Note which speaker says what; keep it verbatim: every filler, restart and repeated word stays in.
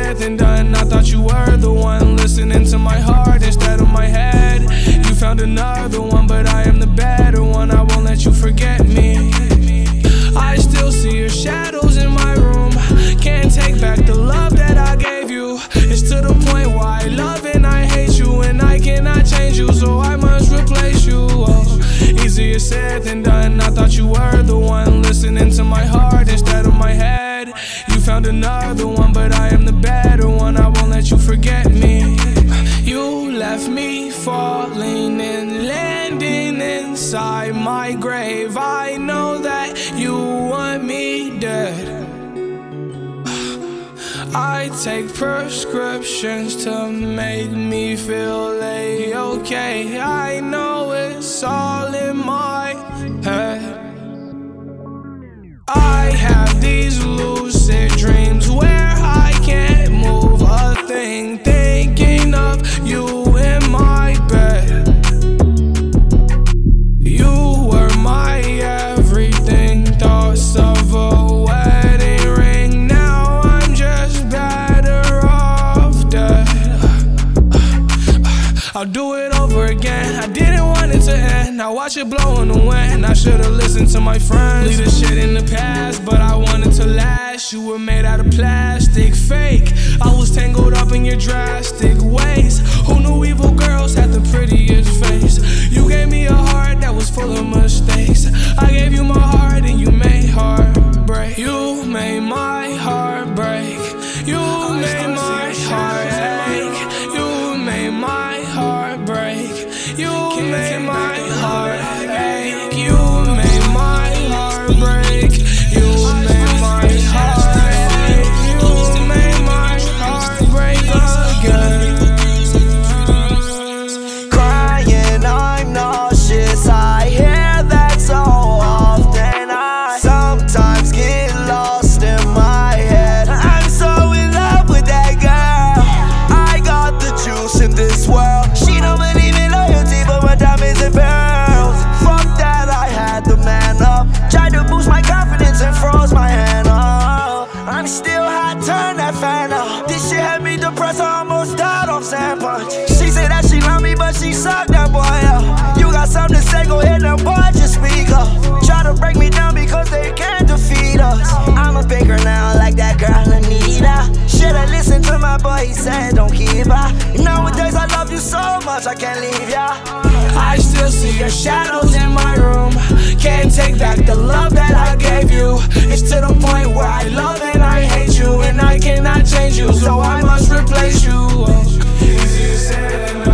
Speaker 1: said than done. I thought you were the one listening to my heart instead of my head. You found another one, but I am the better one. I won't let you forget me. I still see your shadows in my room. Can't take back the love that I gave you. It's to the point where I love and I hate you, and I cannot change you, so I must replace you. Oh, easier said than done. I thought you were the one listening to my heart instead of my head. You found another one, but I am the better one. I won't let you forget me. You left me falling and landing inside my grave. I know that you want me dead. I take prescriptions to make me feel A-okay. I know it's all in my head. I have these lucid dreams where I can't move a thing, thinking of you in my bed. You were my everything, thoughts of a wedding ring. Now I'm just better off dead. I'll do it over again. I didn't want it to end. Now watch it blow in the wind. I should've listened to my friends. Leave this shit in the past, but I wanted to last. You were made out of plastic, fake. I was tangled up in your drastic ways. Who knew evil girls had the prettiest face? You gave me a heart that was full of mistakes. I gave you my heart and you made heartbreak. You made my heart break. You made my heart ache. You made my heart break. You made my heart ache. You made my heart break. You made my heart ache. You made my heart break again.
Speaker 2: Crying, I'm nauseous. I hear that so often. I sometimes get lost in my head. I'm so in love with that girl. I got the juice in this world. She don't believe in loyalty, but my diamonds and pearls. Fuck that, I had the man up. Tried to boost my confidence and froze my hand up. I'm still hot, turn that fan up. This shit had me depressed, I almost died off sand punch. She said that she love me, but she sucked that boy up. You got something to say, go ahead now, boy, just speak up. Try to break me down because they can't defeat us. I'm a bigger now, like that girl Anita. Should've listened to my boy, he said don't keep her. Nowadays I love you so much, I can't leave ya.
Speaker 1: I still see your shadows in my room. Can't take back the love that I gave you. It's to the point where I love and I hate you, and I cannot change you, so I must replace you. Oh, easier said than done.